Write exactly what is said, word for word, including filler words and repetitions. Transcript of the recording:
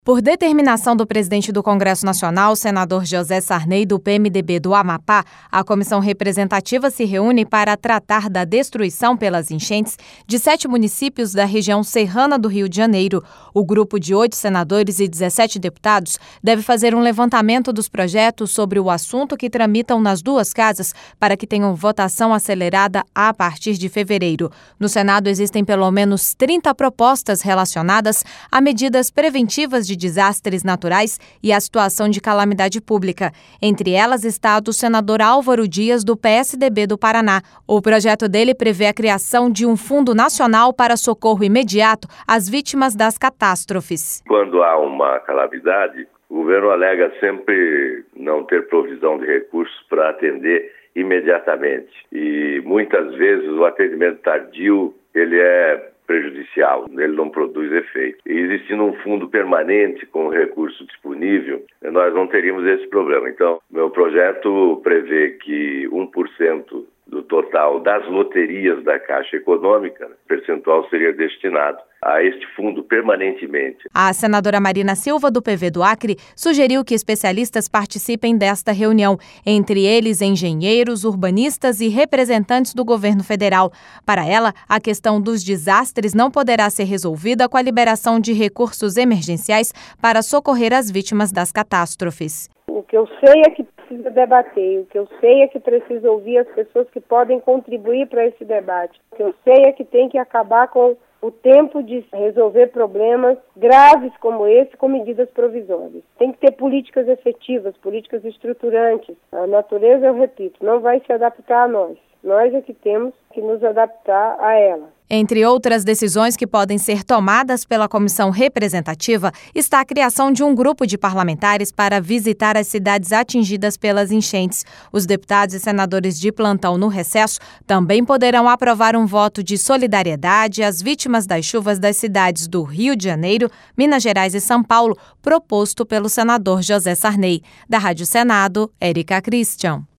Por determinação do presidente do Congresso Nacional, senador José Sarney, do P M D B do Amapá, a comissão representativa se reúne para tratar da destruição pelas enchentes de sete municípios da região serrana do Rio de Janeiro. O grupo de oito senadores e dezessete deputados deve fazer um levantamento dos projetos sobre o assunto que tramitam nas duas casas para que tenham votação acelerada a partir de fevereiro. No Senado existem pelo menos trinta propostas relacionadas a medidas preventivas de de desastres naturais e a situação de calamidade pública. Entre elas está a do senador Álvaro Dias, do P S D B do Paraná. O projeto dele prevê a criação de um fundo nacional para socorro imediato às vítimas das catástrofes. Quando há uma calamidade, o governo alega sempre não ter provisão de recursos para atender imediatamente. E muitas vezes o atendimento tardio ele é prejudicial, ele não produz efeito. E existindo um fundo permanente com recurso disponível, nós não teríamos esse problema. Então, meu projeto prevê que um por cento do total das loterias da Caixa Econômica, percentual seria destinado a este fundo permanentemente. A senadora Marina Silva, do P V do Acre, sugeriu que especialistas participem desta reunião, entre eles engenheiros, urbanistas e representantes do governo federal. Para ela, a questão dos desastres não poderá ser resolvida com a liberação de recursos emergenciais para socorrer as vítimas das catástrofes. O que eu sei é que precisa debater, o que eu sei é que precisa ouvir as pessoas que podem contribuir para esse debate. O que eu sei é que tem que acabar com o tempo de resolver problemas graves como esse com medidas provisórias. Tem que ter políticas efetivas, políticas estruturantes. A natureza, eu repito, não vai se adaptar a nós. Nós é que temos que nos adaptar a ela. Entre outras decisões que podem ser tomadas pela comissão representativa está a criação de um grupo de parlamentares para visitar as cidades atingidas pelas enchentes. Os deputados e senadores de plantão no recesso também poderão aprovar um voto de solidariedade às vítimas das chuvas das cidades do Rio de Janeiro, Minas Gerais e São Paulo, proposto pelo senador José Sarney. Da Rádio Senado, Érica Christian.